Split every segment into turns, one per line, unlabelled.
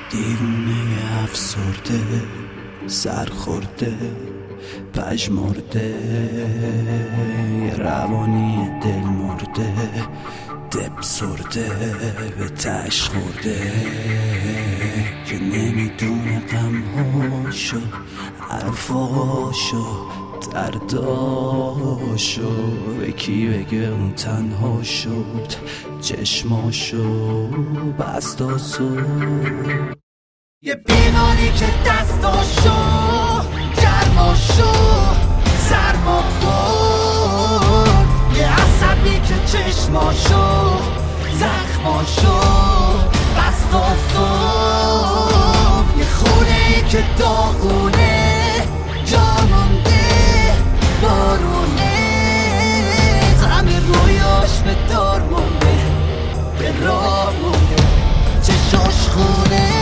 دیوونه افسرده سرخورده پژمرده روانی دل مرده دب سرده به تش خورده که نمیدونه غمهاشو حرفاشو درداشو به کی بگه اون تنها شد چشماشو بستاسو
یه بیماری که دستاشو گرماشو سرما برد، یه عصبی که چشماشو زخماشو بستاسو، یه خونه ای که داغونه جا مونده بارونه، غم رویاش به دار مونده به راه مونده چشاش خونه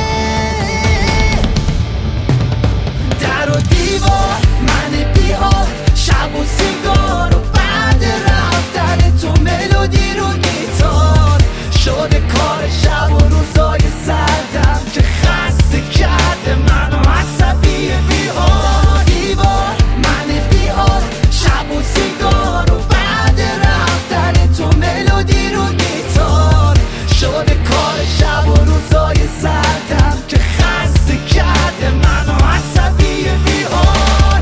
در و دیوار من بیار شب و سیگار و بعد رفتن تو ملودی رو گیتار شده کار شب و روزای سردم که خسته کرده منو عصبی بیار دیوار من بیار شب و سیگار و بعد رفتن تو ملودی رو گیتار شده کار شب و روزای سردم که خسته کرده منو عصبی بیار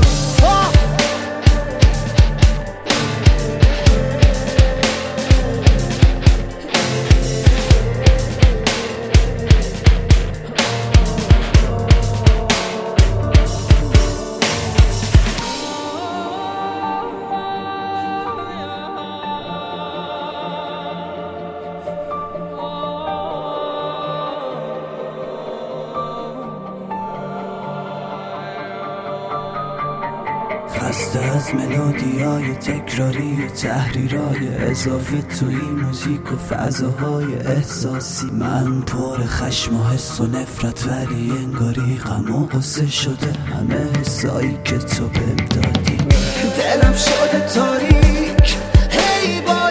خسته از ملودیای تکراری و تحریرای اضافه توی موزیک و فضاهای احساسی من پر خشم و حس و نفرت ولی انگاری غم و غصه شده همه حسایی که تو بهم دادی
دلم شده تاریک هی با